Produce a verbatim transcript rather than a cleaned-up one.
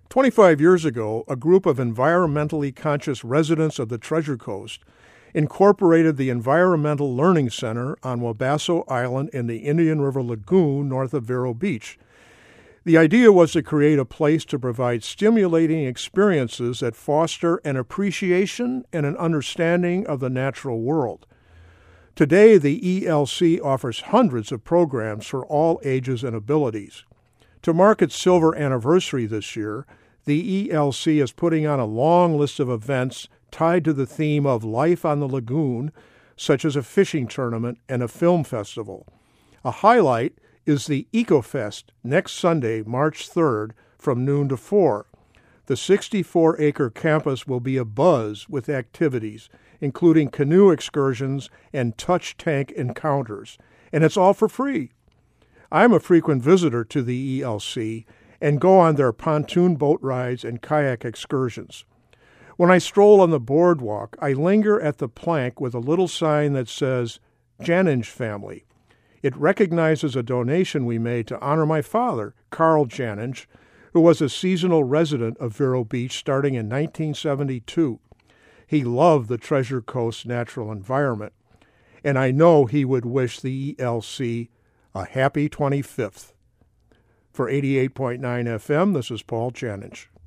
twenty-five years ago, a group of environmentally conscious residents of the Treasure Coast incorporated the Environmental Learning Center on Wabasso Island in the Indian River Lagoon north of Vero Beach. The idea was to create a place to provide stimulating experiences that foster an appreciation and an understanding of the natural world. Today, the E L C offers hundreds of programs for all ages and abilities. To mark its silver anniversary this year, the E L C is putting on a long list of events tied to the theme of life on the lagoon, such as a fishing tournament and a film festival. A highlight is the EcoFest next Sunday, March third, from noon to four. The sixty-four acre campus will be abuzz with activities, including canoe excursions and touch tank encounters, and it's all for free. I'm a frequent visitor to the E L C and go on their pontoon boat rides and kayak excursions. When I stroll on the boardwalk, I linger at the plank with a little sign that says, Janinge Family. It recognizes a donation we made to honor my father, Carl Janinge, who was a seasonal resident of Vero Beach starting in nineteen seventy-two. He loved the Treasure Coast natural environment, and I know he would wish the E L C a happy twenty-fifth. For eighty-eight point nine F M, this is Paul Janinge.